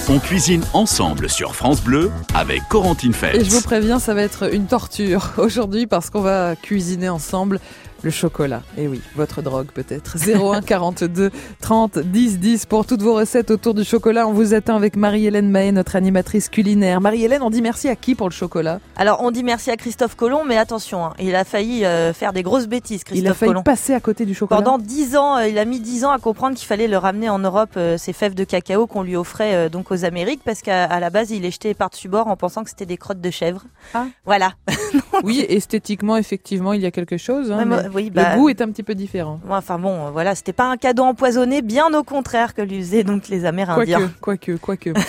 On cuisine ensemble sur France Bleu avec Corentine Feltz. Et je vous préviens, ça va être une torture aujourd'hui parce qu'on va cuisiner ensemble le chocolat. Et oui, votre drogue peut-être. 01 42 30 10 10 pour toutes vos recettes autour du chocolat. On vous attend avec Marie-Hélène Mahé, notre animatrice culinaire. Marie-Hélène, on dit merci à qui pour le chocolat ? Alors, on dit merci à Christophe Colomb, mais attention, il a failli faire des grosses bêtises, Christophe Il a failli Colomb. passer à côté du chocolat. Pendant 10 ans, il a mis 10 ans à comprendre qu'il fallait le ramener en Europe, ces fèves de cacao qu'on lui offrait donc aux Amériques, parce qu'à la base, il les jetait par-dessus bord en pensant que c'était des crottes de chèvre. Ah. Voilà. Oui, esthétiquement, effectivement, il y a quelque chose. Hein, mais oui, le goût est un petit peu différent. Enfin bon, voilà, c'était pas un cadeau empoisonné, bien au contraire que lui faisaient donc les Amérindiens. Quoique.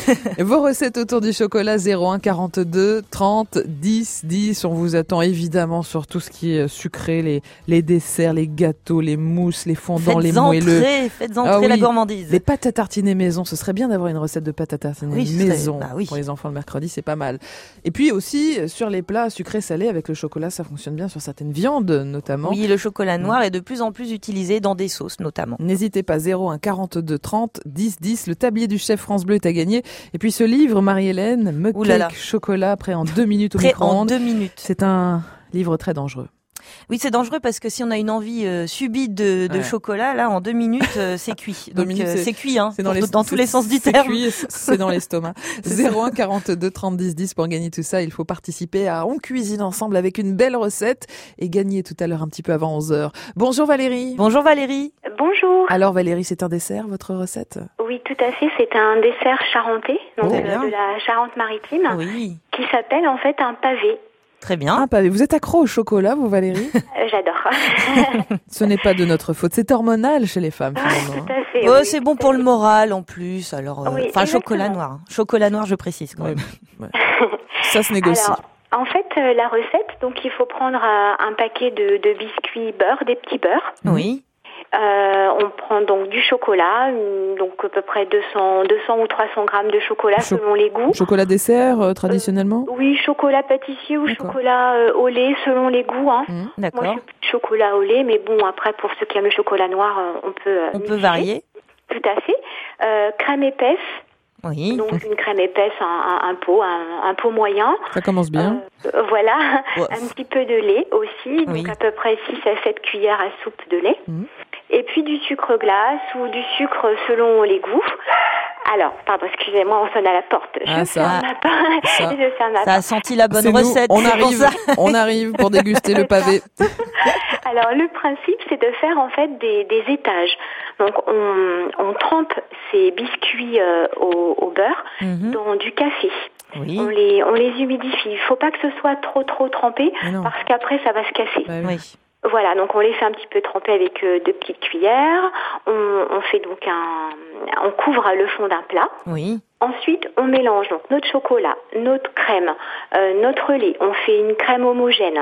Vos recettes autour du chocolat, 01 42 30 10 10. On vous attend évidemment sur tout ce qui est sucré, les desserts, les gâteaux, les mousses, les fondants, les moelleux. Faites entrer la gourmandise. Les pâtes à tartiner maison, ce serait bien d'avoir une recette de pâtes à tartiner maison pour les enfants le mercredi, c'est pas mal. Et puis aussi sur les plats sucrés salés avec le chocolat, ça fonctionne bien sur certaines viandes notamment. Oui, le chocolat noir est de plus en plus utilisé dans des sauces notamment. N'hésitez pas, 01 42 30 10 10. Le tablier du chef France Bleu est à gagner. Et puis ce livre, Marie-Hélène, Mug-Cake Chocolat, prêt en 2 minutes au micro-ondes. 2 minutes. C'est un livre très dangereux. Oui, c'est dangereux parce que si on a une envie subite de chocolat, là, en 2 minutes, c'est cuit. Donc, c'est cuit, hein, dans tous les sens du terme. C'est dans l'estomac. 01 42 30 10 10 pour gagner tout ça. Il faut participer à On cuisine ensemble avec une belle recette et gagner tout à l'heure un petit peu avant 11h. Bonjour Valérie. Bonjour Valérie. Bonjour. Alors Valérie, c'est un dessert, votre recette ? Oui, tout à fait. C'est un dessert charentais, donc de la Charente-Maritime, qui s'appelle en fait un pavé. Très bien. Un pavé. Vous êtes accro au chocolat, vous Valérie ? J'adore. Ce n'est pas de notre faute. C'est hormonal chez les femmes, finalement. Tout à fait. Oui, c'est bon pour le moral en plus. Alors, chocolat noir. Chocolat noir, je précise quand même. Ouais. Ça se négocie. Alors, en fait, la recette, donc il faut prendre un paquet de biscuits beurre, des petits beurres. Oui. On prend donc du chocolat, donc à peu près 200 ou 300 grammes de chocolat selon les goûts. Chocolat dessert traditionnellement ? Oui, chocolat pâtissier ou chocolat au lait selon les goûts. Hein. D'accord. Moi, je suis chocolat au lait, mais bon, après pour ceux qui aiment le chocolat noir, on peut varier. Tout à fait. Crème épaisse. Oui. Donc une crème épaisse, un pot moyen. Ça commence bien. Voilà, un petit peu de lait aussi, donc à peu près 6 à 7 cuillères à soupe de lait. Et puis du sucre glace ou du sucre selon les goûts. Alors, pardon, excusez-moi, on sonne à la porte. Je ferme ma porte. Ça a senti la bonne recette. On arrive pour déguster le pavé. Alors, le principe, c'est de faire en fait des étages. Donc, on trempe ces biscuits au beurre dans du café. Oui. On les humidifie. Il faut pas que ce soit trop trempé parce qu'après, ça va se casser. Oui. Voilà, donc on les fait un petit peu tremper avec 2 petites cuillères. On fait donc on couvre le fond d'un plat. Oui. Ensuite, on mélange donc notre chocolat, notre crème, notre lait. On fait une crème homogène.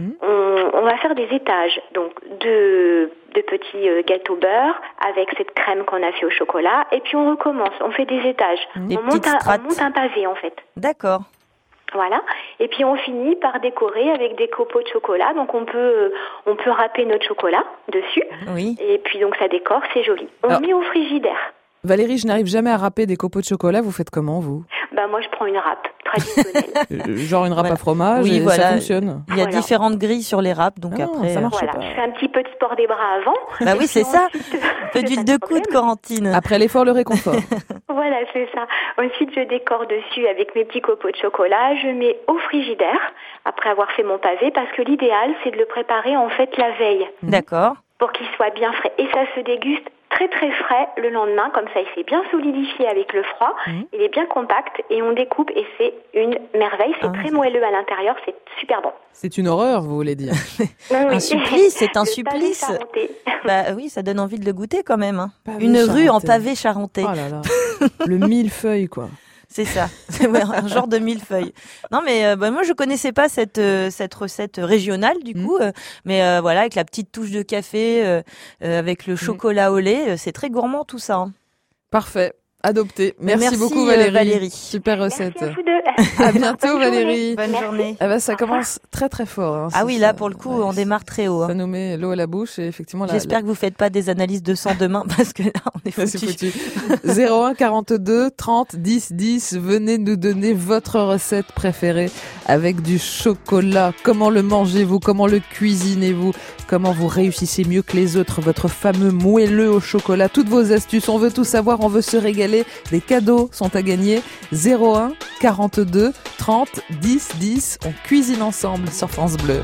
On va faire des étages, donc de petits gâteaux beurre avec cette crème qu'on a fait au chocolat. Et puis on recommence, on fait des étages. On monte un pavé en fait. D'accord. Voilà. Et puis on finit par décorer avec des copeaux de chocolat. Donc on peut râper notre chocolat dessus. Oui. Et puis donc ça décore, c'est joli. On met au frigidaire. Valérie, je n'arrive jamais à râper des copeaux de chocolat. Vous faites comment, vous ? Moi, je prends une râpe traditionnelle. Genre une râpe à fromage, et ça fonctionne. Il y a différentes grilles sur les râpes, donc après... ça marche pas. Je fais un petit peu de sport des bras avant. Bah oui, c'est ça. Un peu d'huile de coude, Corentine. Après l'effort, le réconfort. Voilà, c'est ça. Ensuite, je décore dessus avec mes petits copeaux de chocolat. Je mets au frigidaire, après avoir fait mon pavé, parce que l'idéal, c'est de le préparer en fait la veille. D'accord. Pour qu'il soit bien frais. Et ça se déguste très très frais le lendemain, comme ça il s'est bien solidifié avec le froid, il est bien compact et on découpe et c'est une merveille, c'est très moelleux à l'intérieur, c'est super bon. C'est une horreur, vous voulez dire. Un supplice, c'est un supplice. Bah oui, ça donne envie de le goûter quand même. Hein. Une rue en pavé charentais. Oh là là, le millefeuille quoi. C'est ça, c'est un genre de millefeuille. Non mais moi je connaissais pas cette recette régionale du coup, mais voilà avec la petite touche de café, avec le chocolat au lait, c'est très gourmand tout ça. Hein. Parfait. Adopté. Merci beaucoup Valérie. Super recette. Merci à vous deux. À bientôt Valérie. Bonne journée. Ah bah, ça commence très très fort. Hein, Ah oui, là pour le coup, on démarre très haut. Ça nous met l'eau à la bouche et effectivement. J'espère que vous faites pas des analyses de sang demain parce que là, on est foutu. 01 42 30 10 10. Venez nous donner votre recette préférée avec du chocolat. Comment le mangez-vous? Comment le cuisinez-vous? Comment vous réussissez mieux que les autres? Votre fameux moelleux au chocolat. Toutes vos astuces. On veut tout savoir. On veut se régaler. Des cadeaux sont à gagner. 01 42 30 10 10. On cuisine ensemble sur France Bleu.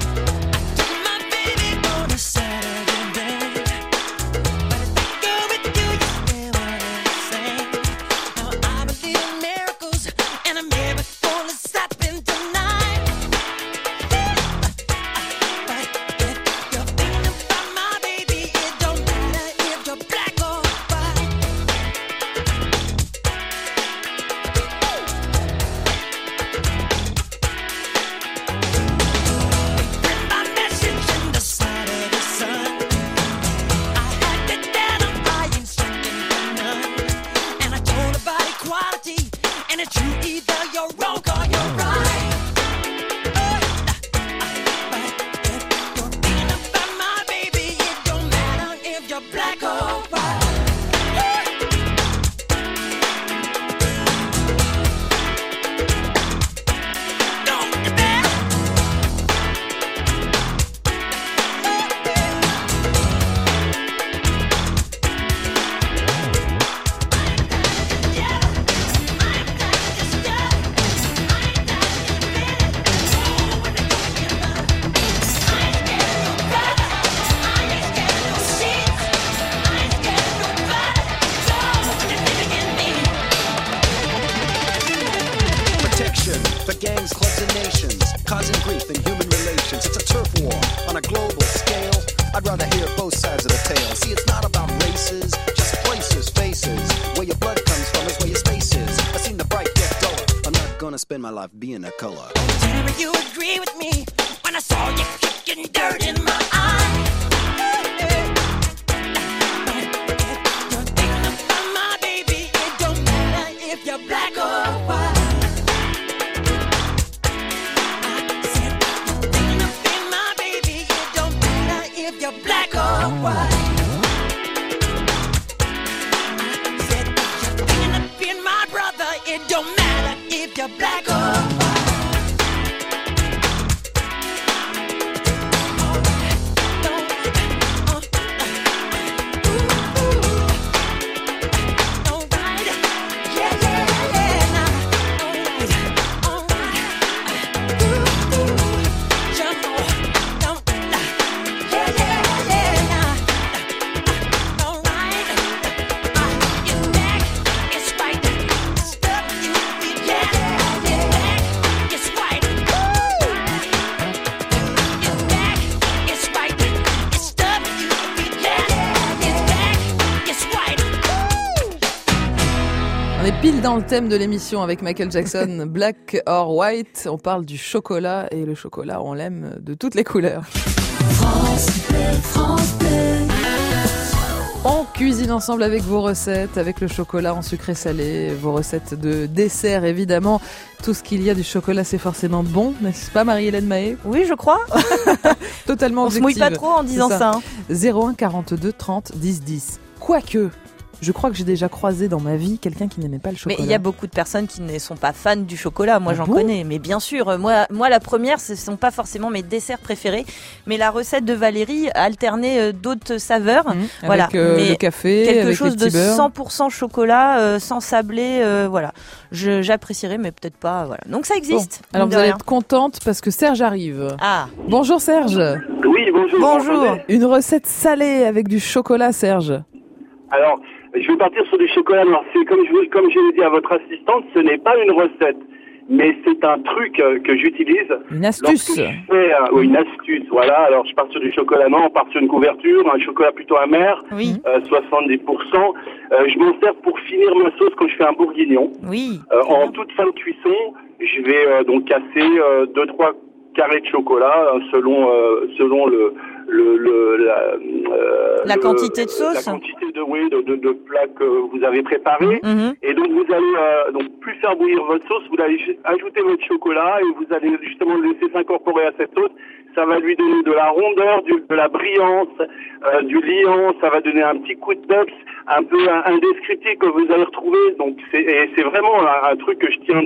Spend my life being a color. Tell me you agree with me when I saw you kicking dirt in my eye. You're thinking about my baby. It don't matter if you're black or white. I said you're thinking about my baby. It don't matter if you're black or white. I said you're thinking about my brother. It don't matter if you're black or white. On est pile dans le thème de l'émission avec Michael Jackson, Black or White. On parle du chocolat et le chocolat, on l'aime de toutes les couleurs. France Bleu, France Bleu. On cuisine ensemble avec vos recettes, avec le chocolat en sucré salé, vos recettes de dessert évidemment. Tout ce qu'il y a du chocolat, c'est forcément bon, n'est-ce pas Marie-Hélène Mahé? Oui, je crois. Totalement On se objective. mouille pas trop en disant ça. 01 42 30 10 10. Quoique, je crois que j'ai déjà croisé dans ma vie quelqu'un qui n'aimait pas le chocolat. Mais il y a beaucoup de personnes qui ne sont pas fans du chocolat. Moi, j'en bon connais. Mais bien sûr, moi, la première, ce ne sont pas forcément mes desserts préférés. Mais la recette de Valérie alternait d'autres saveurs. Voilà. Avec le café, quelque avec chose les petits de beurres. 100% chocolat, sans sablé. Voilà. J'apprécierais, mais peut-être pas. Voilà. Donc ça existe. Bon. Alors vous allez être contente parce que Serge arrive. Ah. Bonjour Serge. Oui, bonjour. Bonjour. Une recette salée avec du chocolat, Serge. Alors, je vais partir sur du chocolat noir. C'est comme je l'ai dit à votre assistante, ce n'est pas une recette, mais c'est un truc que j'utilise. Une astuce. Oui, une astuce, voilà. Alors, je pars sur du chocolat noir, on part sur une couverture, un chocolat plutôt amer, 70%. Je m'en sers pour finir ma sauce quand je fais un bourguignon. Oui. En toute fin de cuisson, je vais donc casser 2-3 carrés de chocolat selon la quantité de sauce. La quantité de plats que vous avez préparés. Et donc vous allez donc plus faire bouillir votre sauce, vous allez ajouter votre chocolat et vous allez justement le laisser s'incorporer à cette sauce. Ça va lui donner de la rondeur, de la brillance, du liant, ça va donner un petit coup de peps, un peu indescriptible que vous allez retrouver. Donc c'est vraiment un truc que je tiens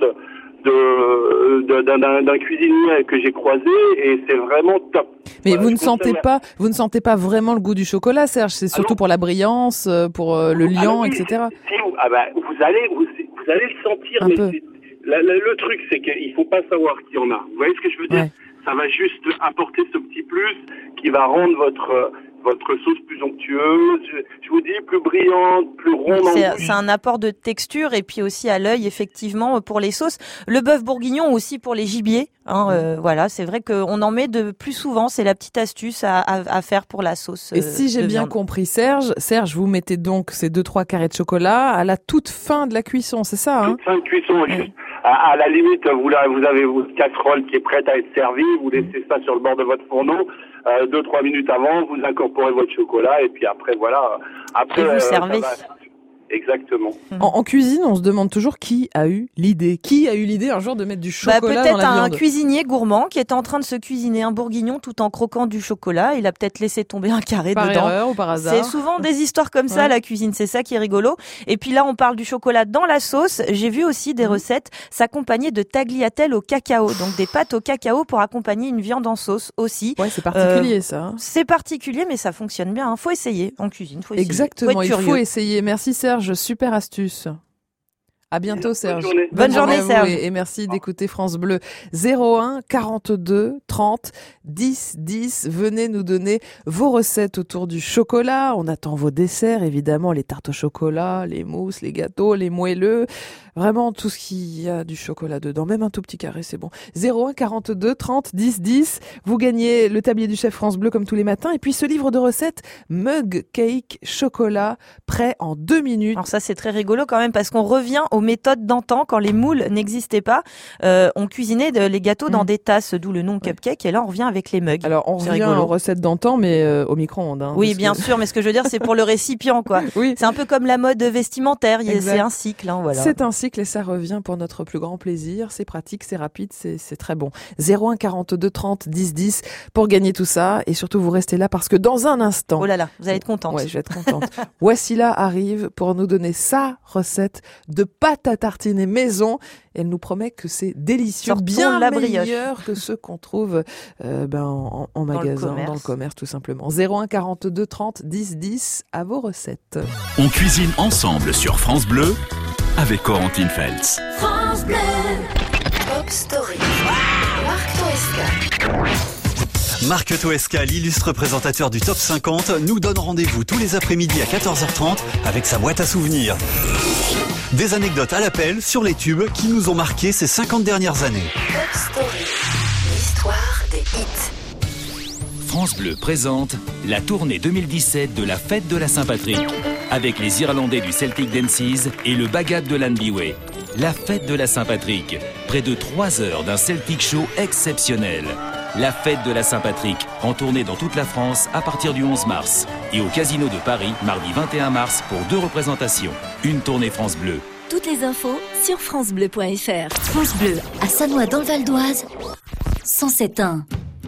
d'un cuisinier que j'ai croisé et c'est vraiment top. Mais voilà, vous ne sentez pas vraiment le goût du chocolat, Serge. C'est surtout pour la brillance, pour le liant, etc. Vous allez le sentir, mais le truc c'est qu'il faut pas savoir qu'il y en a. Vous voyez ce que je veux dire? Ça va juste apporter ce petit plus qui va rendre votre sauce plus onctueuse, je vous dis, plus brillante, plus ronde. C'est un apport de texture et puis aussi à l'œil, effectivement, pour les sauces. Le bœuf bourguignon aussi pour les gibiers. Voilà, c'est vrai qu'on en met de plus souvent. C'est la petite astuce à faire pour la sauce. Et si j'ai bien compris, Serge, vous mettez donc ces 2-3 carrés de chocolat à la toute fin de la cuisson, c'est ça, hein? Toute fin de cuisson, juste. À la limite, vous avez votre casserole qui est prête à être servie, vous laissez ça sur le bord de votre fourneau, 2-3 minutes avant, vous incorporez votre chocolat et puis après, voilà. Après, et vous servez. Exactement. En cuisine, on se demande toujours qui a eu l'idée. Qui a eu l'idée un jour de mettre du chocolat dans la viande? Peut-être un cuisinier gourmand qui était en train de se cuisiner un bourguignon tout en croquant du chocolat. Il a peut-être laissé tomber un carré par dedans. Par erreur ou par hasard. C'est souvent des histoires comme ça, la cuisine. C'est ça qui est rigolo. Et puis là, on parle du chocolat dans la sauce. J'ai vu aussi des recettes s'accompagner de tagliatelles au cacao. Donc des pâtes au cacao pour accompagner une viande en sauce aussi. Ouais, c'est particulier ça. Hein. C'est particulier, mais ça fonctionne bien. Faut essayer en cuisine. Faut essayer. Exactement, il faut essayer. Merci Serge, super astuce. À bientôt Serge. Bonne journée Serge. Et merci d'écouter France Bleu. 01 42 30 10 10. Venez nous donner vos recettes autour du chocolat. On attend vos desserts évidemment, les tartes au chocolat, les mousses, les gâteaux, les moelleux. Vraiment tout ce qui a du chocolat dedans, même un tout petit carré, c'est bon. 01 42 30 10 10. Vous gagnez le tablier du chef France Bleu comme tous les matins. Et puis ce livre de recettes, Mug Cake Chocolat, prêt en 2 minutes. Alors ça c'est très rigolo quand même parce qu'on revient aux méthodes d'antan quand les moules n'existaient pas. On cuisinait les gâteaux dans des tasses, d'où le nom cupcake. Et là on revient avec les mugs. Alors on revient aux recettes d'antan mais au micro-ondes. Hein, oui bien sûr, mais ce que je veux dire c'est pour le récipient quoi. Oui. C'est un peu comme la mode vestimentaire. C'est un cycle. Hein, voilà. C'est un cycle et ça revient pour notre plus grand plaisir. C'est pratique, c'est rapide, c'est très bon. 01 42 30 10 10 pour gagner tout ça. Et surtout, vous restez là parce que dans un instant... Oh là là, vous allez être contente. Ouais, je vais être contente. Wassila arrive pour nous donner sa recette de pâte à tartiner maison. Elle nous promet que c'est délicieux, bien meilleur que ceux qu'on trouve en magasin, dans le commerce tout simplement. 01 42 30 10 10 à vos recettes. On cuisine ensemble sur France Bleu avec Corentine Feltz. France Bleu. Pop Story. Marc Toesca. Marc Toesca, l'illustre présentateur du Top 50, nous donne rendez-vous tous les après-midi à 14h30 avec sa boîte à souvenirs. Des anecdotes à l'appel sur les tubes qui nous ont marqué ces 50 dernières années. Pop Story. L'histoire des hits. France Bleu présente la tournée 2017 de la Fête de la Saint-Patrick avec les Irlandais du Celtic Dances et le Bagad de Lanbiway. La Fête de la Saint-Patrick, près de 3 heures d'un Celtic Show exceptionnel. La Fête de la Saint-Patrick, en tournée dans toute la France à partir du 11 mars. Et au Casino de Paris, mardi 21 mars pour 2 représentations. Une tournée France Bleu. Toutes les infos sur francebleu.fr. France Bleu, à Sannois dans le Val d'Oise, 107.1.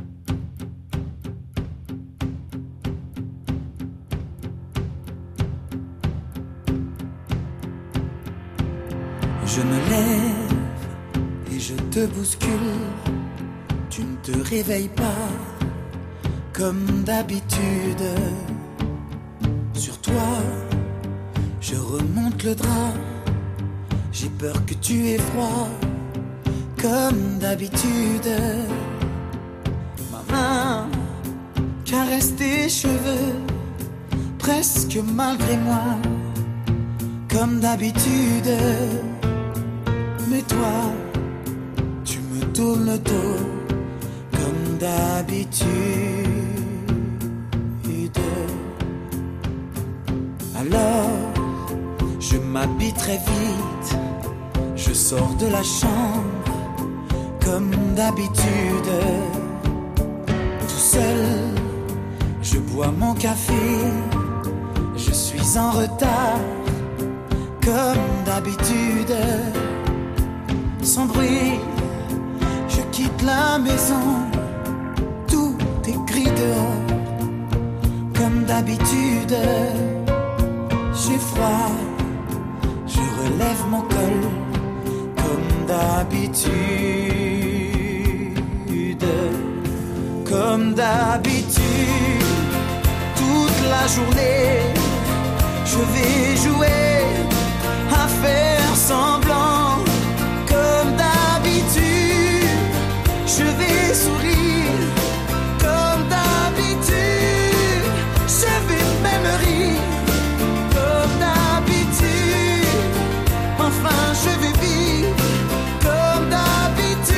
Je me lève et je te bouscule. Tu ne te réveilles pas comme d'habitude. Sur toi, je remonte le drap. J'ai peur que tu aies froid comme d'habitude. Ma main caresse tes cheveux presque malgré moi comme d'habitude. Mais toi, tu me tournes le dos comme d'habitude. Alors, je m'habille très vite, je sors de la chambre comme d'habitude. Tout seul, Je bois mon café, je suis en retard, comme d'habitude. Sans bruit, je quitte la maison, tout est gris dehors, comme d'habitude. J'ai froid, je relève mon col, comme d'habitude. Comme d'habitude, toute la journée, je vais jouer à faire semblant. Comme d'habitude, je vais sourire. Comme d'habitude, je vais même rire. Comme d'habitude, enfin je vais vivre. Comme d'habitude.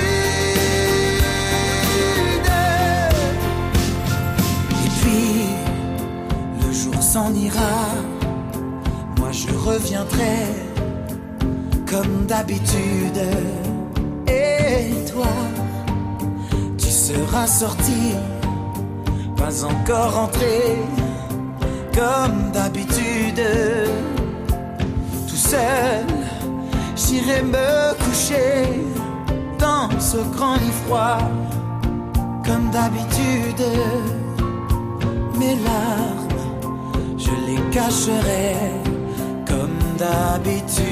Et puis, le jour s'en ira. Moi je reviendrai. Comme d'habitude. Et toi, tu seras sorti, pas encore rentré. Comme d'habitude, tout seul, j'irai me coucher dans ce grand lit froid. Comme d'habitude, mes larmes, je les cacherai. Comme d'habitude.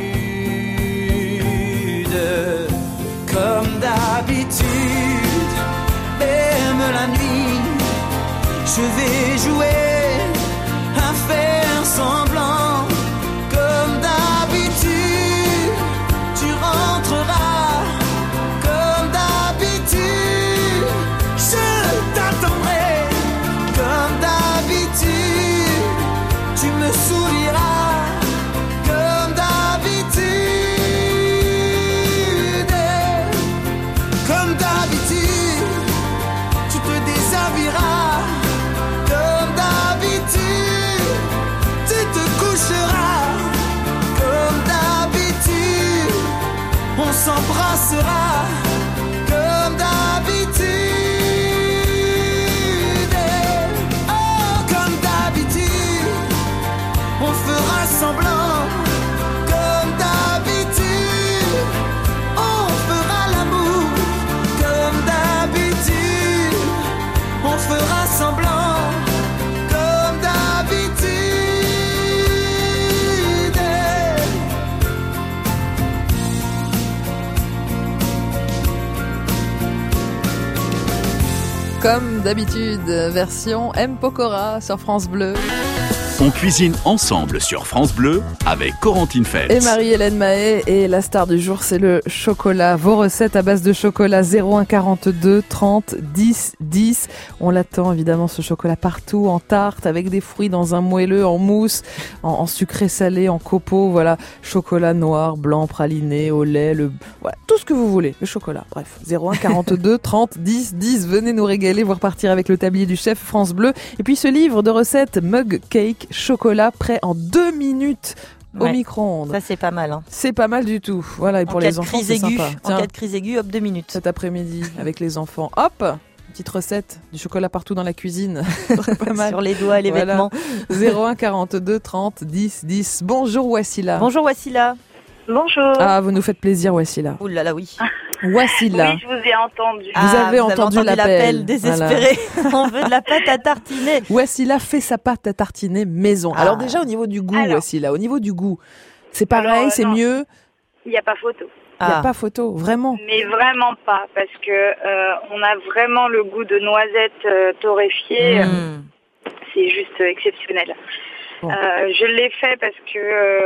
Comme d'habitude, aime la nuit, je vais jouer à faire semblant. Comme d'habitude, tu rentreras. Comme d'habitude, je t'attendrai. Comme d'habitude, tu me souriras. On s'embrassera comme d'habitude. Oh, comme d'habitude, on fera semblant. Comme d'habitude, on fera l'amour. Comme d'habitude, on fera semblant. Comme d'habitude. Comme d'habitude, version M. Pokora sur France Bleu. On cuisine ensemble sur France Bleu avec Corentine Feltz. Et Marie-Hélène Mahé, et la star du jour, c'est le chocolat. Vos recettes à base de chocolat 01 42 30 10 10. On l'attend évidemment, ce chocolat, partout, en tarte, avec des fruits dans un moelleux, en mousse, en sucré salé, en copeaux. Voilà, chocolat noir, blanc, praliné, au lait, voilà, tout ce que vous voulez, le chocolat. Bref, 01 42 30 10 10. Venez nous régaler, vous repartir avec le tablier du chef France Bleu. Et puis ce livre de recettes, Mug Cake chocolat, prêt en 2 minutes au micro-ondes. Ça, c'est pas mal. Hein. C'est pas mal du tout. Voilà, et pour les enfants, c'est sympa. En cas de crise aiguë, hop, 2 minutes. Cet après-midi, avec les enfants, hop, petite recette, du chocolat partout dans la cuisine. Pas mal. Sur les doigts, les vêtements. 01 42 30 10 10. Bonjour Wassila. Bonjour Wassila. Bonjour. Ah, vous nous faites plaisir Wassila. Ouh là là, oui. Wassila. Oui, je vous ai entendu. Vous avez entendu l'appel désespéré. Voilà. On veut de la pâte à tartiner. Wassila fait sa pâte à tartiner maison. Alors déjà, au niveau du goût, Wassila, au niveau du goût, c'est pareil, c'est mieux? Il n'y a pas photo. Il n'y a pas photo, vraiment? Mais vraiment pas, parce que on a vraiment le goût de noisettes torréfiées. C'est juste exceptionnel. Bon. Je l'ai fait parce que,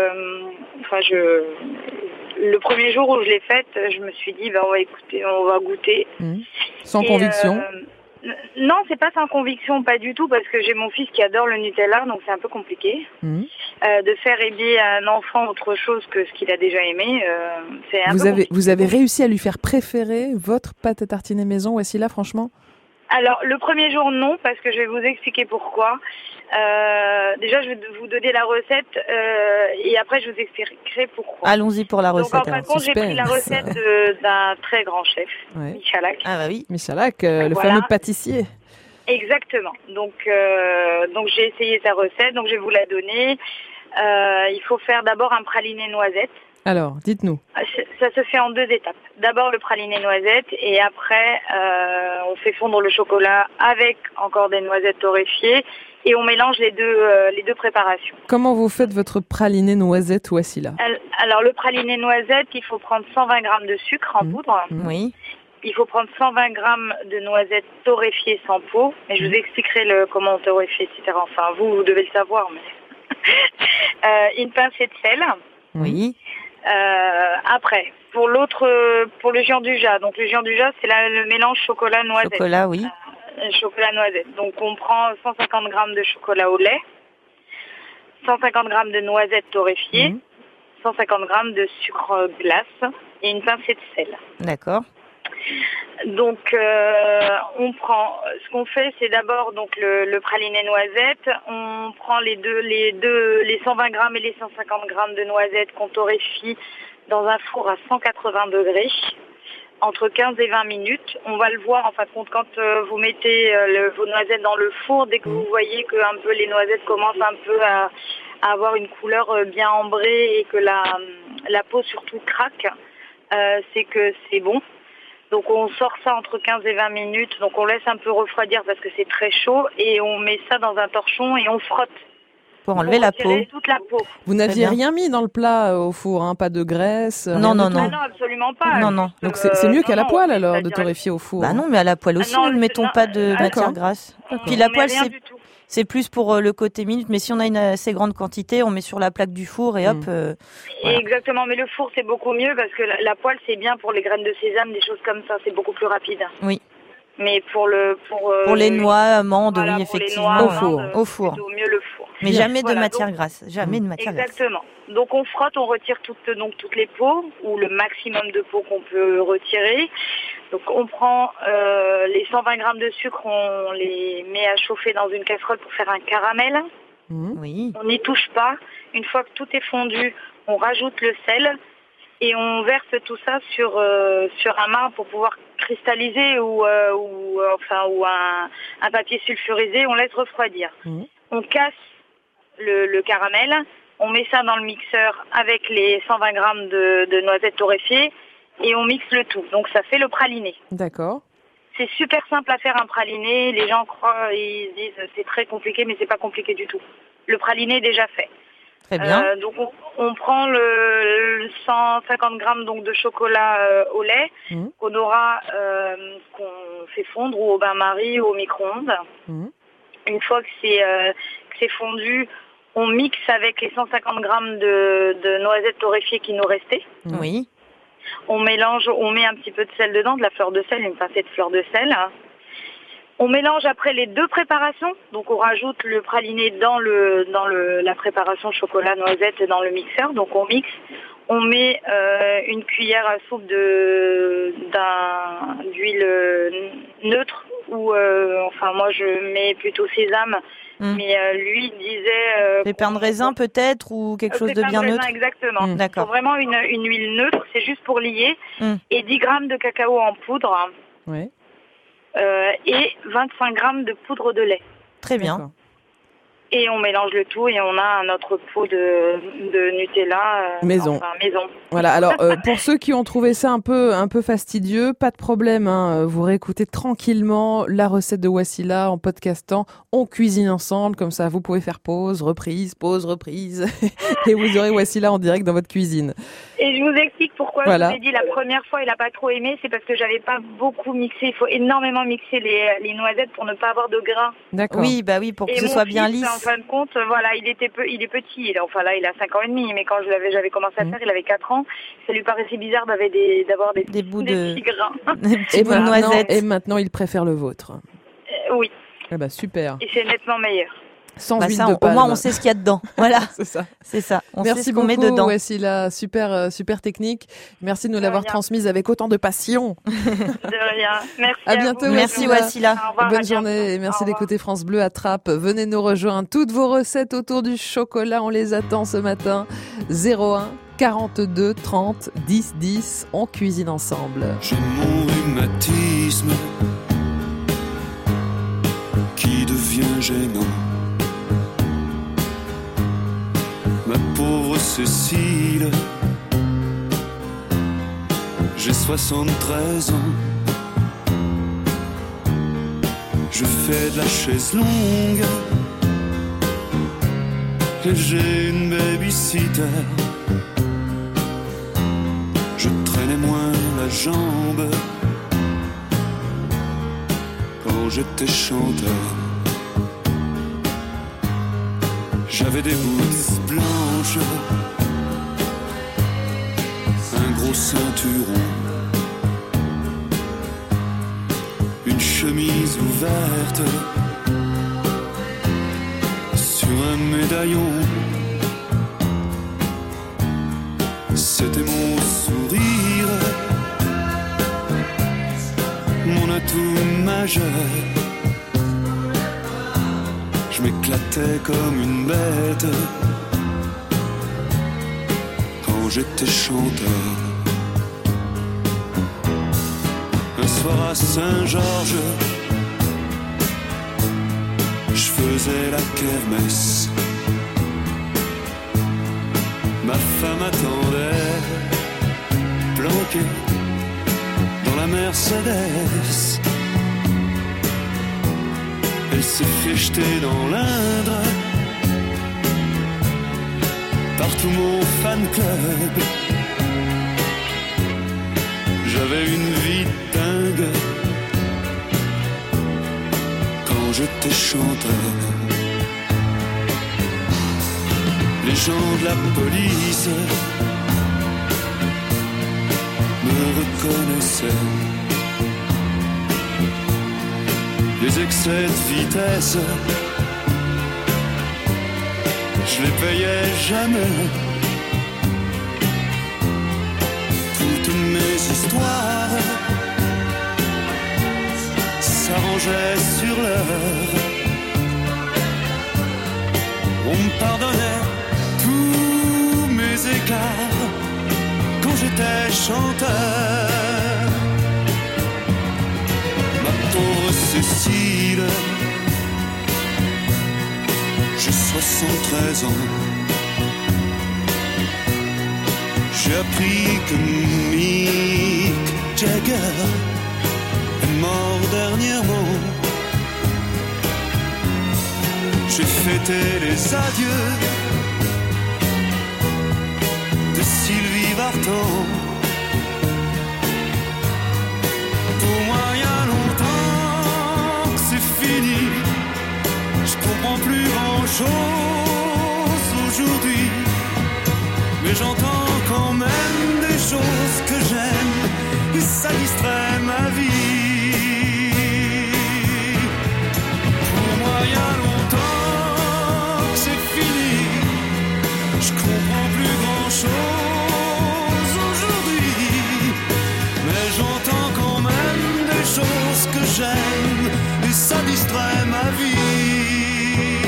le premier jour où je l'ai faite, je me suis dit, on va goûter. Sans conviction? Non, c'est pas sans conviction, pas du tout, parce que j'ai mon fils qui adore le Nutella, donc c'est un peu compliqué. De faire aimer à un enfant autre chose que ce qu'il a déjà aimé, c'est un peu compliqué. Vous avez réussi à lui faire préférer votre pâte à tartiner maison, Wassila, franchement? Alors, le premier jour, non, parce que je vais vous expliquer pourquoi. Déjà, je vais vous donner la recette et après, je vous expliquerai pourquoi. Allons-y pour la recette. Donc, en fin de compte, j'ai pris la recette d'un très grand chef, Michalak. Ah bah oui, Michalak, le fameux pâtissier. Exactement. Donc j'ai essayé sa recette, donc je vais vous la donner. Il faut faire d'abord un praliné noisette. Alors, dites-nous. Ça se fait en 2 étapes. D'abord le praliné noisette et après on fait fondre le chocolat avec encore des noisettes torréfiées et on mélange les deux préparations. Comment vous faites votre praliné noisette, Wassila ? Alors le praliné noisette, il faut prendre 120 grammes de sucre en poudre. Oui. Il faut prendre 120 grammes de noisettes torréfiées sans peau. Mais je vous expliquerai comment on torréfie, etc. Enfin, vous devez le savoir. Mais une pincée de sel. Oui. Après, pour le gianduja. Donc le gianduja, c'est le mélange chocolat-noisette. Chocolat, oui. Chocolat-noisette. Donc on prend 150 grammes de chocolat au lait, 150 grammes de noisettes torréfiées, 150 grammes de sucre glace et une pincée de sel. D'accord. Donc on prend, ce qu'on fait, c'est d'abord donc le praliné noisette. On prend les 120 grammes et les 150 grammes de noisettes qu'on torréfie dans un four à 180 degrés entre 15 et 20 minutes. On va le voir en fin de compte quand vous mettez vos noisettes dans le four. Dès que vous voyez que un peu les noisettes commencent un peu à avoir une couleur bien ambrée et que la peau surtout craque, c'est que c'est bon. Donc on sort ça entre 15 et 20 minutes, donc on laisse un peu refroidir parce que c'est très chaud et on met ça dans un torchon et on frotte. Pour enlever la peau. Toute la peau. Vous n'aviez rien mis dans le plat au four, hein, pas de graisse? Non. Ah non, absolument pas. Non. Donc c'est mieux qu'à la poêle alors de torréfier au four. Bah non, mais à la poêle aussi, nous ne mettons pas de matière grasse. Puis la poêle, c'est plus pour le côté minute, mais si on a une assez grande quantité, on met sur la plaque du four et hop. Voilà. Exactement, mais le four c'est beaucoup mieux parce que la poêle c'est bien pour les graines de sésame, des choses comme ça, c'est beaucoup plus rapide. Oui. Mais pour les noix, amandes, voilà, oui, effectivement, au four. Plutôt mieux le four. Mais jamais de matière grasse, jamais de matière grasse. Exactement. Donc on frotte, on retire toutes les peaux ou le maximum de peau qu'on peut retirer. Donc on prend les 120 grammes de sucre, on les met à chauffer dans une casserole pour faire un caramel. Oui. On n'y touche pas. Une fois que tout est fondu, on rajoute le sel et on verse tout ça sur un marc pour pouvoir cristalliser ou un papier sulfurisé. On laisse refroidir. On casse le caramel, on met ça dans le mixeur avec les 120 grammes de noisettes torréfiées et on mixe le tout. Donc ça fait le praliné. D'accord. C'est super simple à faire un praliné. Les gens croient, ils disent c'est très compliqué, mais c'est pas compliqué du tout. Le praliné est déjà fait. Très bien. Donc on prend le 150 grammes donc de chocolat au lait qu'on qu'on fait fondre ou au bain-marie ou au micro-ondes. Une fois que c'est fondu, on mixe avec les 150 grammes de noisettes torréfiées qui nous restaient. Oui. On mélange, on met un petit peu de sel dedans, de la fleur de sel, une pincée de fleur de sel. On mélange après les deux préparations. Donc on rajoute le praliné dans la préparation chocolat noisette dans le mixeur. Donc on mixe. On met une cuillère à soupe d'huile neutre ou moi je mets plutôt sésame. Mais lui disait pépins de raisin peut-être ou quelque chose de bien neutre. Exactement. D'accord. Faut vraiment une huile neutre, c'est juste pour lier. Et 10 grammes de cacao en poudre. Ouais. Et 25 grammes de poudre de lait. Très bien. D'accord. Et on mélange le tout et on a notre pot de Nutella maison. Voilà. Alors pour ceux qui ont trouvé ça un peu fastidieux, pas de problème. Hein, vous réécoutez tranquillement la recette de Wassila en podcastant. On cuisine ensemble, comme ça vous pouvez faire pause, reprise, et vous aurez Wassila en direct dans votre cuisine. Et je vous explique pourquoi voilà. Je vous ai dit la première fois il a pas trop aimé, c'est parce que j'avais pas beaucoup mixé. Il faut énormément mixer les noisettes pour ne pas avoir de gras. D'accord. Oui, bah oui, pour que ce soit bien lisse. En fin de compte, voilà, il est petit. Là, il a 5 ans et demi, mais quand j'avais commencé à faire, il avait 4 ans. Ça lui paraissait bizarre d'avoir des petits grains. Des petits bouts de noisettes. Et maintenant, il préfère le vôtre. Oui. Eh ben, super. Et c'est nettement meilleur. Sans huile de palme. Au moins, on sait ce qu'il y a dedans. Voilà. C'est ça. On Merci sait ce qu'on met beaucoup, dedans. Wassila. Super technique. Merci de nous l'avoir transmise avec autant de passion. De rien. Merci. À bientôt, vous. Merci, Wassila. Bonne journée et merci d'écouter France Bleu à Trappes. Venez nous rejoindre. Toutes vos recettes autour du chocolat, on les attend ce matin. 01 42 30 10 10. On cuisine ensemble. J'ai mon rhumatisme. moins gênant. Ma pauvre Cécile, j'ai 73 ans. Je fais de la chaise longue et j'ai une babysitter. Je traînais moins la jambe quand j'étais chanteur. J'avais des boots blanches, un gros ceinturon, une chemise ouverte sur un médaillon. C'était mon sourire, mon atout majeur. Je m'éclatais comme une bête quand j'étais chanteur. Un soir à Saint-Georges, je faisais la kermesse. Ma femme attendait, planquée dans la Mercedes. Elle s'est fait jeter dans l'Indre par tout mon fan club. J'avais une vie dingue quand j'étais chanteur. Les gens de la police me reconnaissaient. Les excès de vitesse, je les payais jamais. Toutes mes histoires s'arrangeaient sur l'heure. On me pardonnait tous mes écarts quand j'étais chanteur. Pauvre Cécile, j'ai 73 ans. J'ai appris que Mick Jagger est mort dernièrement. J'ai fêté les adieux de Sylvie Vartan. Pour moi, il y a longtemps que c'est fini. Je comprends plus grand chose aujourd'hui, mais j'entends quand même des choses que j'aime et ça distrait ma vie. Pour moi, il y a longtemps que c'est fini. Je comprends plus grand chose aujourd'hui, mais j'entends quand même des choses que j'aime et ça distrait ma vie.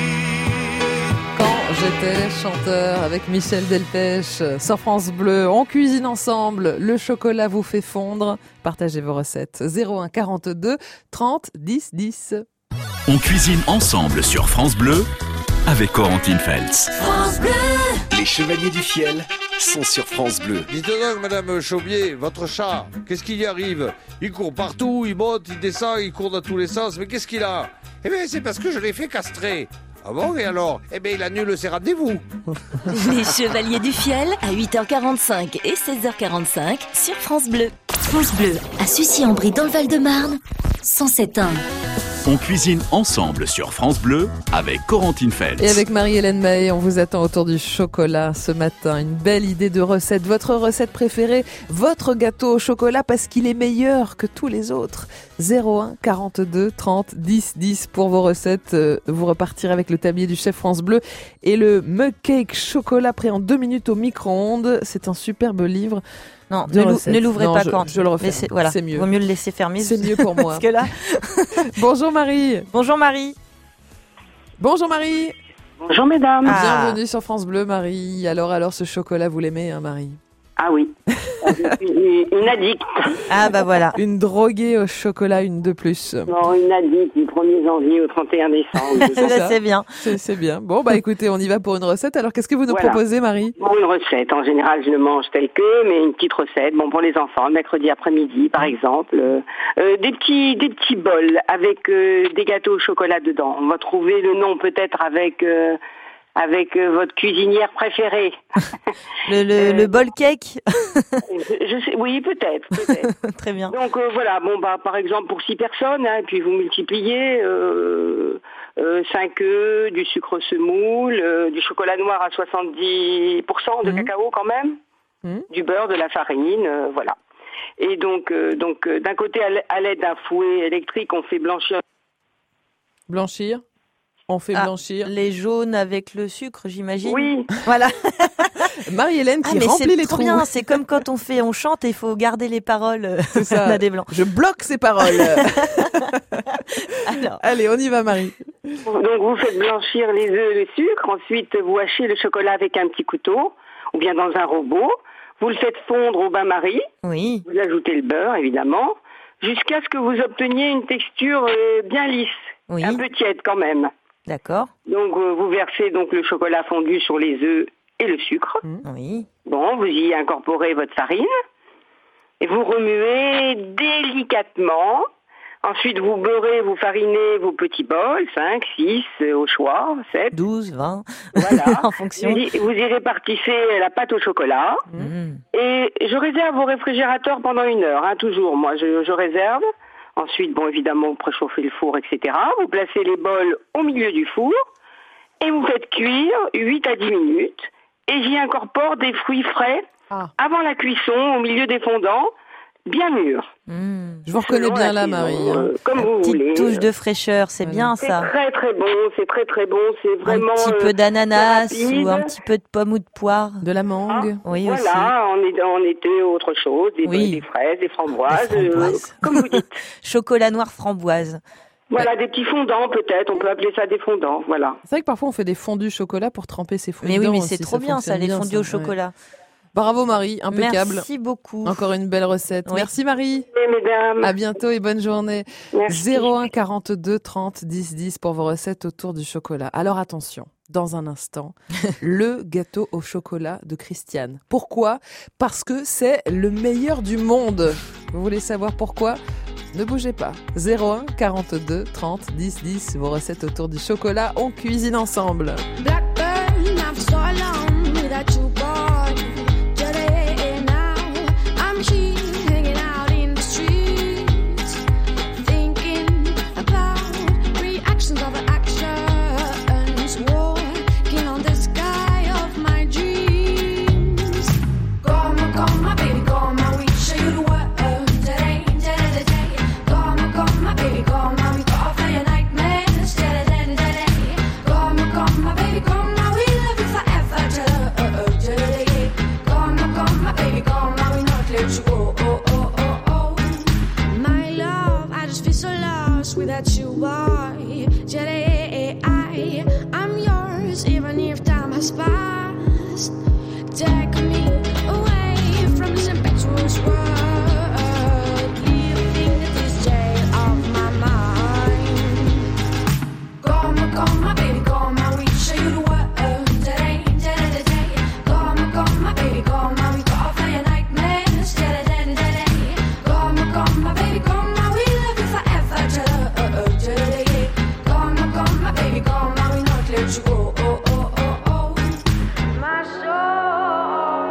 Quand j'étais chanteur avec Michel Delpech sur France Bleu, on cuisine ensemble, le chocolat vous fait fondre. Partagez vos recettes. 01 42 30 10 10. On cuisine ensemble sur France Bleu avec Corentine Feltz. France Bleu. Les Chevaliers du Fiel sont sur France Bleu. Dites donc, Madame Chaubier, votre chat, qu'est-ce qu'il y arrive? Il court partout, il monte, il descend, il court dans tous les sens, mais qu'est-ce qu'il a? Eh bien, c'est parce que je l'ai fait castrer. Ah bon, et alors? Eh bien, il annule ses rendez-vous. Les Chevaliers du Fiel à 8h45 et 16h45 sur France Bleu. France Bleu, à Sucy-en-Brie dans le Val-de-Marne, 107.1. On cuisine ensemble sur France Bleu avec Corentine Feltz. Et avec Marie-Hélène Mahé, on vous attend autour du chocolat ce matin. Une belle idée de recette, votre recette préférée, votre gâteau au chocolat parce qu'il est meilleur que tous les autres. 01 42 30 10 10 pour vos recettes. Vous repartirez avec le tablier du chef France Bleu et le mug cake chocolat prêt en 2 minutes au micro-ondes. C'est un superbe livre. Non, ne l'ouvrez pas quand. Je le refais. Voilà, c'est mieux. Vaut mieux le laisser fermer. C'est mieux pour moi. Parce que là. Bonjour Marie. Bonjour Marie. Bonjour Marie. Bonjour mesdames. Bienvenue sur France Bleu Marie. Alors ce chocolat, vous l'aimez hein Marie? Ah oui, je suis une addict. Ah bah voilà. Une droguée au chocolat, une de plus. Non, une addict du 1er janvier au 31 décembre. C'est bien. C'est bien. Bon, bah écoutez, on y va pour une recette. Alors, qu'est-ce que vous nous proposez, Marie? Bon, une recette. En général, je le mange tel que, mais une petite recette. Bon, pour les enfants, le mercredi après-midi, par exemple. Des petits bols avec des gâteaux au chocolat dedans. On va trouver le nom peut-être avec votre cuisinière préférée. Le bol cake. Je sais, oui, peut-être. Très bien. Donc voilà, bon bah par exemple pour 6 personnes, hein, puis vous multipliez 5 œufs, du sucre semoule, du chocolat noir à 70% de cacao quand même, du beurre, de la farine, voilà. Et donc d'un côté à l'aide d'un fouet électrique, on fait blanchir. Blanchir. On fait blanchir. Les jaunes avec le sucre, j'imagine. Oui. Voilà. Marie-Hélène qui remplit les trous. C'est trop bien. C'est comme quand on chante et il faut garder les paroles. C'est ça. On a des blancs. Je bloque ces paroles. Alors. Allez, on y va, Marie. Donc, vous faites blanchir les œufs et le sucre. Ensuite, vous hachez le chocolat avec un petit couteau ou bien dans un robot. Vous le faites fondre au bain-marie. Oui. Vous ajoutez le beurre, évidemment, jusqu'à ce que vous obteniez une texture bien lisse. Oui. Un peu tiède quand même. D'accord. Donc, vous versez donc le chocolat fondu sur les œufs et le sucre. Oui. Bon, vous y incorporez votre farine et vous remuez délicatement. Ensuite, vous beurrez, vous farinez vos petits bols, 5, 6, au choix, 7. 12, 20. Voilà. En fonction. Vous y répartissez la pâte au chocolat. Et je réserve au réfrigérateur pendant 1 heure, hein, toujours. Moi, je réserve. Ensuite, bon, évidemment, vous préchauffez le four, etc. Vous placez les bols au milieu du four et vous faites cuire 8 à 10 minutes. Et j'y incorpore des fruits frais avant la cuisson, au milieu des fondants, bien mûrs. Je vous reconnais bien là, Marie. Comme vous voulez. Petite touche de fraîcheur, c'est bien ça. C'est très très bon, c'est vraiment... Un petit peu d'ananas rapide. ou un petit peu de pomme ou de poire. De la mangue. Oui, voilà, aussi. on était autre chose, des fraises, des framboises, comme vous dites. Chocolat noir framboise. Voilà, des petits fondants peut-être, on peut appeler ça des fondants, voilà. C'est vrai que parfois on fait des fondus chocolat pour tremper ses fruits dedans. Mais oui, mais aussi, c'est trop bien ça, les fondus au chocolat. Bravo Marie, impeccable. Merci beaucoup. Encore une belle recette. Oui. Merci Marie. Oui, mesdames. À bientôt et bonne journée. Merci. 01 42 30 10 10 pour vos recettes autour du chocolat. Alors attention, dans un instant, le gâteau au chocolat de Christiane. Pourquoi ? Parce que c'est le meilleur du monde. Vous voulez savoir pourquoi ? Ne bougez pas. 01 42 30 10 10, vos recettes autour du chocolat, on cuisine ensemble. Blackburn, after so long without you, boy. Today now, I'm here hanging out in the streets, thinking about reactions of actions, walking on the sky of my dreams. Come on, baby, come on, we show you the world. Baby, come on, we got off your nightmares. Come on, baby, come on, we love you forever. Come on, my baby, come on, we not let you go. My love, I just feel so lost without you, boy. I'm yours, even if time has passed. Take me away from this impetuous world. Come on, baby, come on, we show you the world today. Come on, baby, come on, we got off your nightmares. Come on, baby, come on, we love you forever. Come on, baby, come on, we not let you go. My soul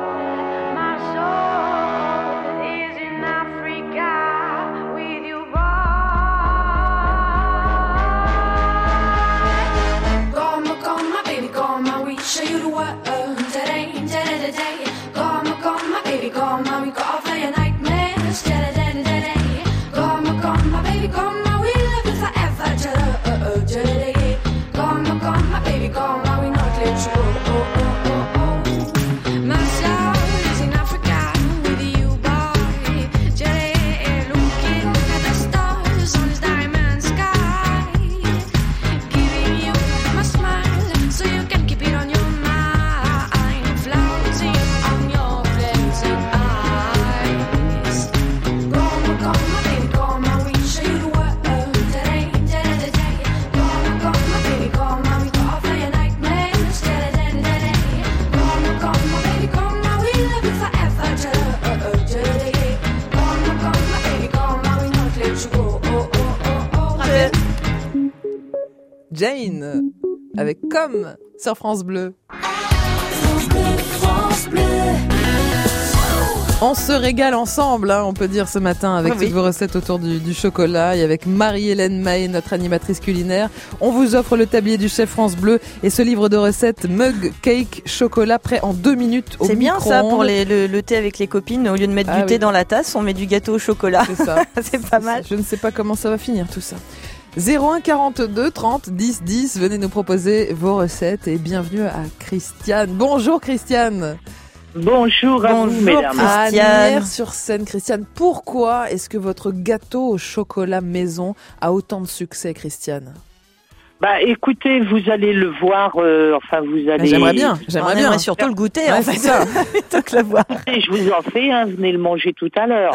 Jane, avec Comme sur France Bleu. On se régale ensemble, on peut dire ce matin, avec toutes vos recettes autour du chocolat et avec Marie-Hélène Mahé, notre animatrice culinaire. On vous offre le tablier du chef France Bleu et ce livre de recettes Mug Cake Chocolat prêt en 2 minutes au micro-ondes. C'est bien ça pour le thé avec les copines. Au lieu de mettre du thé dans la tasse, on met du gâteau au chocolat. C'est ça. C'est pas mal. Je ne sais pas comment ça va finir tout ça. 01 42 30 10 10, venez nous proposer vos recettes et bienvenue à Christiane. Bonjour Christiane. Bonjour à vous, mesdames. À Nières-sur-Seine, Christiane. Pourquoi est-ce que votre gâteau au chocolat maison a autant de succès, Christiane? Bah, écoutez, vous allez le voir. Vous allez. J'aimerais bien. J'aimerais surtout le goûter. Ouais, en fait. c'est ça. Plutôt que le voir. Et je vous en fais, venez le manger tout à l'heure.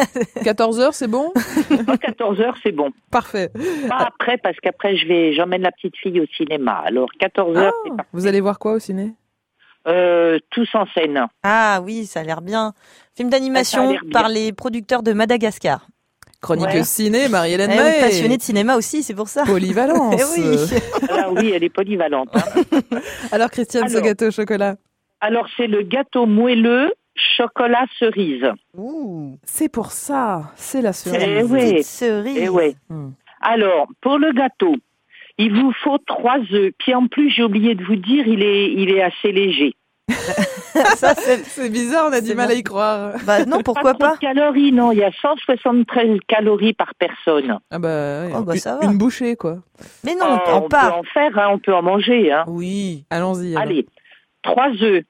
14h, c'est bon? 14h, c'est bon. Parfait. Pas après, parce qu'après, j'emmène la petite fille au cinéma. Alors, 14h, c'est parfait. Vous allez voir quoi au ciné? Tous en scène. Ah oui, ça a l'air bien. Film d'animation par les producteurs de Madagascar. Chronique ciné, Marie-Hélène Mahé. Elle est passionnée de cinéma aussi, c'est pour ça. Polyvalence. Oui. Ah oui, elle est polyvalente. Alors Christiane, ce gâteau au chocolat? Alors c'est le gâteau moelleux chocolat cerise. C'est pour ça, c'est la cerise. Eh oui. Cerise. Eh oui. Alors, pour le gâteau, il vous faut 3 œufs. Puis en plus, j'ai oublié de vous dire, il est assez léger. Ça, c'est bizarre, on a du mal à y croire. Bah non, pourquoi pas? De calories, non, il y a 173 calories par personne. Ah bah, ça va. Une bouchée, quoi. Mais non, on peut en faire, on peut en manger. Oui, allons-y. Allez, 3 œufs,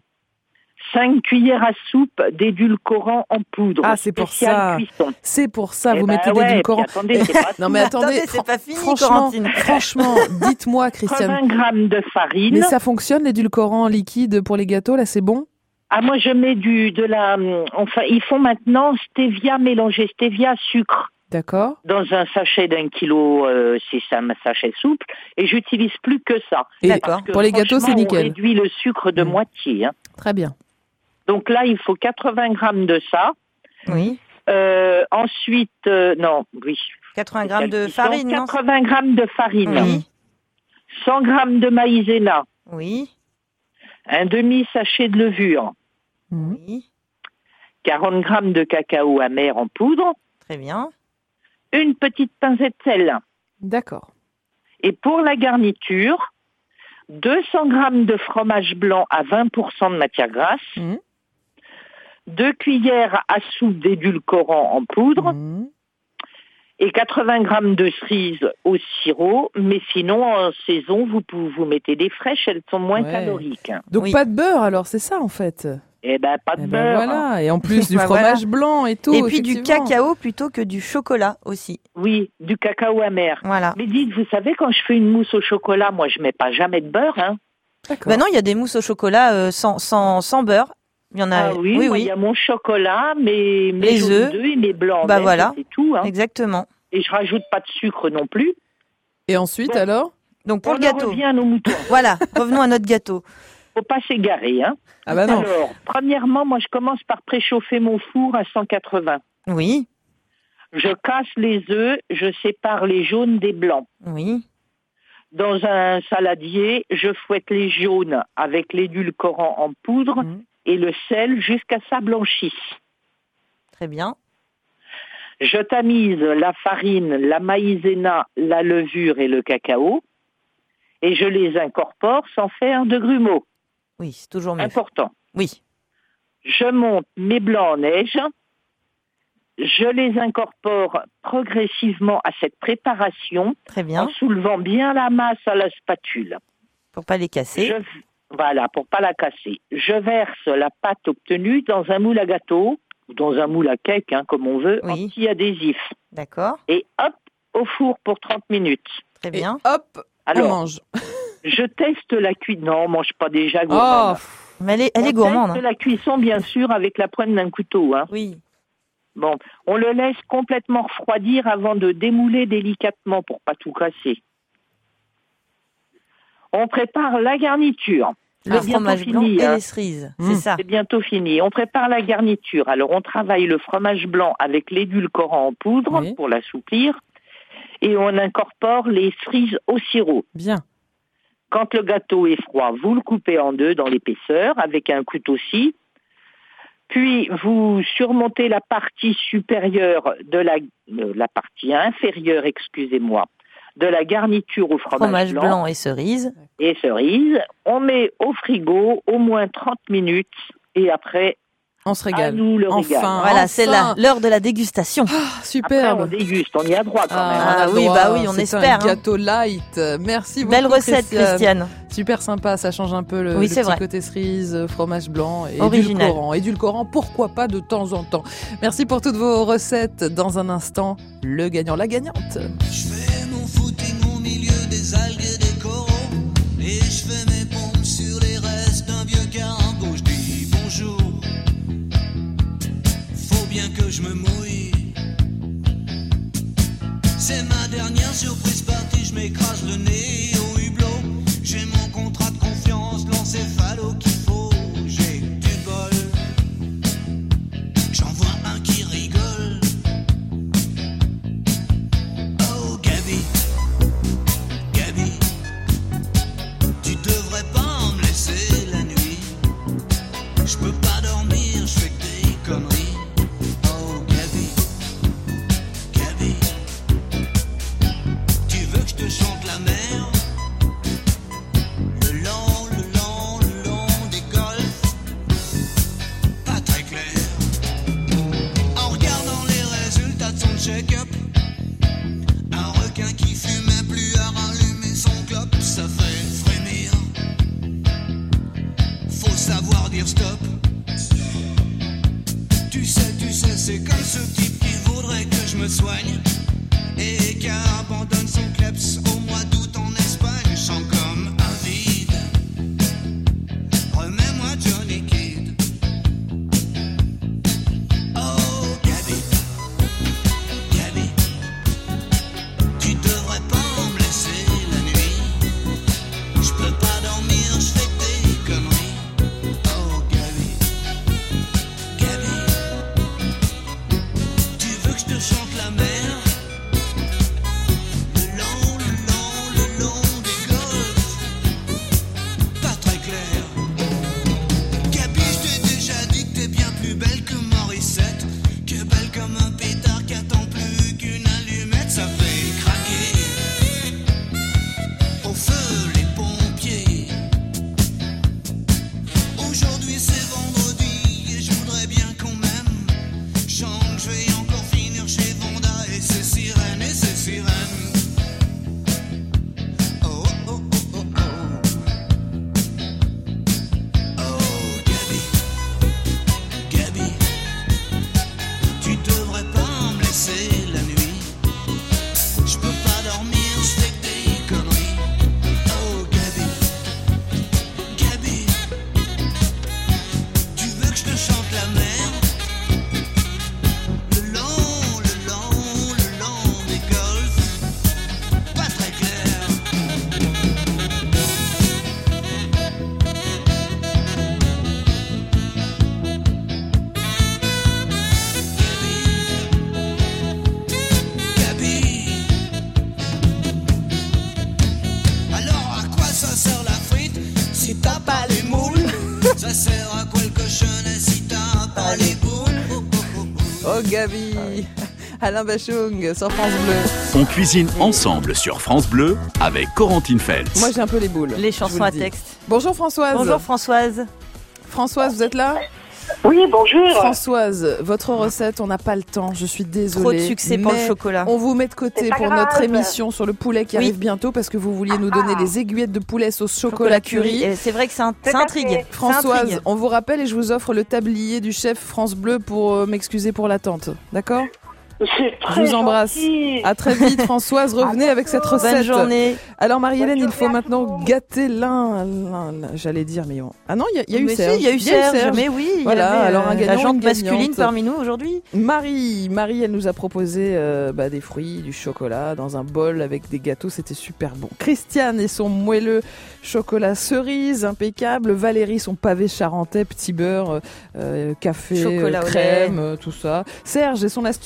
5 cuillères à soupe d'édulcorant en poudre. Ah, c'est pour ça. Cuisson. C'est pour ça, vous mettez d'édulcorant. Attendez, c'est pas non mais attendez, c'est pas fini, franchement, dites-moi, Christiane. 80 grammes de farine. Mais ça fonctionne, l'édulcorant liquide pour les gâteaux, là, c'est bon? Ah, moi, je mets ils font maintenant stevia mélangé, stevia sucre. D'accord. Dans un sachet d'1 kilo, c'est ça, un sachet souple, et j'utilise plus que ça. D'accord. Pour les gâteaux, c'est nickel. On réduit le sucre de moitié. Très bien. Donc là, il faut 80 grammes de ça. Oui. Ensuite, 80 grammes de farine, 80 grammes de farine. Oui. 100 grammes de maïzena. Oui. Un demi-sachet de levure. Oui. 40 grammes de cacao amer en poudre. Très bien. Une petite pincée de sel. D'accord. Et pour la garniture, 200 grammes de fromage blanc à 20% de matière grasse. 2 cuillères à soupe d'édulcorant en poudre. Et 80 grammes de cerises au sirop. Mais sinon, en saison, vous mettez des fraîches, elles sont moins caloriques. Donc pas de beurre alors, c'est ça en fait? Eh ben, pas de beurre. Voilà, et en plus du fromage blanc et tout. Et puis du cacao plutôt que du chocolat aussi. Oui, du cacao amer. Voilà. Mais dites, vous savez, quand je fais une mousse au chocolat, moi, je mets pas jamais de beurre, D'accord. Bah non, il y a des mousses au chocolat sans beurre. Il y en a. Oui. Il y a mon chocolat, mes œufs et mes blancs. Bah voilà. C'est tout. Exactement. Et je rajoute pas de sucre non plus. Et ensuite alors? Donc pour le gâteau. On revient à nos moutons. Voilà, revenons à notre gâteau. Faut pas s'égarer, Ah bah non. Alors, premièrement, moi je commence par préchauffer mon four à 180. Oui. Je casse les œufs, je sépare les jaunes des blancs. Oui. Dans un saladier, je fouette les jaunes avec l'édulcorant en poudre et le sel jusqu'à ce que ça blanchisse. Très bien. Je tamise la farine, la maïzena, la levure et le cacao et je les incorpore sans faire de grumeaux. Oui, c'est toujours mieux. Important. Oui. Je monte mes blancs en neige. Je les incorpore progressivement à cette préparation. Très bien. En soulevant bien la masse à la spatule. Pour pas les casser. Voilà, pour pas la casser. Je verse la pâte obtenue dans un moule à gâteau, ou dans un moule à cake, comme on veut, anti-adhésif. D'accord. Et hop, au four pour 30 minutes. Très bien. Et hop, alors, on mange. Je teste la cuisson. Non, on mange pas déjà gourmande. Mais elle est gourmande. On teste la cuisson, bien sûr, avec la pointe d'un couteau. Oui. Bon, on le laisse complètement refroidir avant de démouler délicatement pour pas tout casser. On prépare la garniture. Le fromage blanc et les cerises, c'est ça. C'est bientôt fini. On prépare la garniture. Alors, on travaille le fromage blanc avec l'édulcorant en poudre pour l'assouplir. et on incorpore les cerises au sirop. Bien. Quand le gâteau est froid, vous le coupez en deux dans l'épaisseur avec un couteau scie. Puis vous surmontez la partie supérieure de la partie inférieure, excusez-moi, de la garniture au fromage blanc et cerise. On met au frigo au moins 30 minutes et après, on se régale. À nous le régal. Voilà, c'est l'heure de la dégustation. Superbe. Après, on déguste, on y a droit quand même. Ah oui, bah oui, on espère. Un gâteau light. Merci beaucoup. Belle recette, Christiane. Super sympa, ça change un peu le petit côté cerise, fromage blanc et édulcorant. Édulcorant, pourquoi pas de temps en temps. Merci pour toutes vos recettes. Dans un instant, le gagnant, la gagnante. Je fais mon footing au milieu des algues et des coraux, et je fais mes pompes sur les restes d'un vieux carango. Je dis bonjour, faut bien que je me mouille. C'est ma dernière surprise partie, je m'écrase le nez au hublot. J'ai mon contrat de confiance, l'encéphalo qu'il faut. J'ai du bol, j'en vois un qui rigole. Oh Gabi, Gabi, tu devrais pas me laisser la nuit. Je peux pas dormir, je fais que des conneries. Oh Gabi, Gabi, tu veux que je te chante la mer? Le long des golfs, pas très clair. En regardant les résultats de son check-up, un requin qui fumait plus à rallumer son clope, ça fait frémir. Faut savoir dire stop. Tu sais, c'est comme ce type qui voudrait que je me soigne et qui abandonne son kleps au mois d'août en Espagne. Je sens comme un vide. Remets-moi Johnny Kidd. Oh Gabi, Gabi, tu devrais pas me laisser la nuit. Je peux pas dormir, je fais que des conneries. Oh Gabi, Gabi, tu veux que je te chante la mer? Le long des golfs, pas très clair. Gabi, je t'ai déjà dit que t'es bien plus belle que Morissette, que belle comme un pétard qui attend plus qu'une allumette. Ça fait craquer au feu les pompiers. Aujourd'hui c'est vendredi et je voudrais bien qu'on m'aime. Je sens que je vais encore finir chez Vonda et ses sirènes, et ses sirènes. Oh oh oh oh oh. Oh Gabi, Gabi, tu devrais pas me laisser la nuit. Je peux pas dormir, je fais que des conneries. Oh Gabi, Gabi, tu veux que je te chante la mer? Le long des golfs, pas très clair. Gabi, alors à quoi ça sert la frite si t'as pas les moules? Ça sert à quoi le cochonnet si t'as pas les boules? Oh Gabi, Alain Bachung sur France Bleu. On cuisine ensemble sur France Bleu avec Corentine Feltz. Moi j'ai un peu les boules. Les je chansons vous le à dis. texte. Bonjour Françoise. Bonjour Françoise. Françoise, vous êtes là? Oui, bonjour. Françoise, votre recette, on n'a pas le temps, je suis désolée. Trop de succès pour le mais chocolat. On vous met de côté C'est pas pour grave. notre émission sur le poulet qui arrive bientôt parce que vous vouliez nous donner des aiguillettes de poulet sauce chocolat curry. Et c'est vrai que ça Tout à intrigue. fait. Françoise, on vous rappelle et je vous offre le tablier du chef France Bleu pour m'excuser pour l'attente. D'accord? C'est Je très vous embrasse. gentil. À très vite Françoise, revenez avec cette recette. Bonne journée. Alors Marie-Hélène, il faut journée à maintenant vous. gâter l'un, j'allais dire, mais bon. Ah non, il y a eu Mais si, Serge. il y a eu Serge. Mais oui, il y Voilà, avait, alors un gagnant, la jante une masculine gagnante. parmi nous aujourd'hui. Marie, elle nous a proposé des fruits, du chocolat dans un bol avec des gâteaux, c'était super bon. Christiane et son moelleux chocolat cerise, impeccable. Valérie, son pavé charentais, petit beurre, café, Chocolat au crème, tout ça. Serge et son astuce cuisine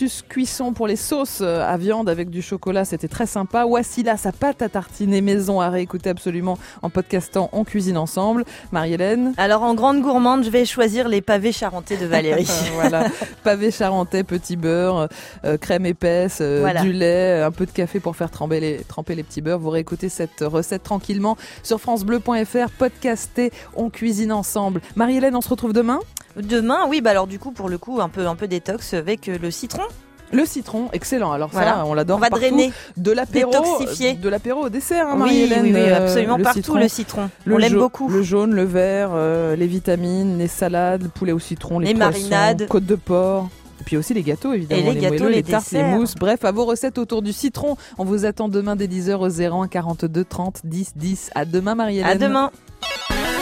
cuisson pour les sauces à viande avec du chocolat, c'était très sympa. Wassila, sa pâte à tartiner maison à réécouter absolument en podcastant On cuisine ensemble. Marie-Hélène? Alors en grande gourmande, je vais choisir les pavés charentais de Valérie. Voilà, pavés charentais, petit beurre, crème épaisse, du lait, un peu de café pour faire tremper les petits beurres. Vous réécoutez cette recette tranquillement sur francebleu.fr, podcasté On cuisine ensemble. Marie-Hélène, on se retrouve demain? Demain, oui, alors du coup, pour le coup, un peu détox avec le citron. Le citron, excellent. Alors Voilà. ça, on l'adore. On va partout. drainer, de l'apéro au dessert, hein, Marie-Hélène. Oui, absolument partout le citron. On l'aime beaucoup. Le jaune, le vert, les vitamines, les salades, le poulet au citron, les poissons, marinades, côte de porc. Et puis aussi les gâteaux, évidemment. Et les gâteaux, moelleux, les tartes, desserts. les mousses. Bref, à vos recettes autour du citron. On vous attend demain dès 10h au 01 42 30 10 10. À demain, Marie-Hélène. À demain.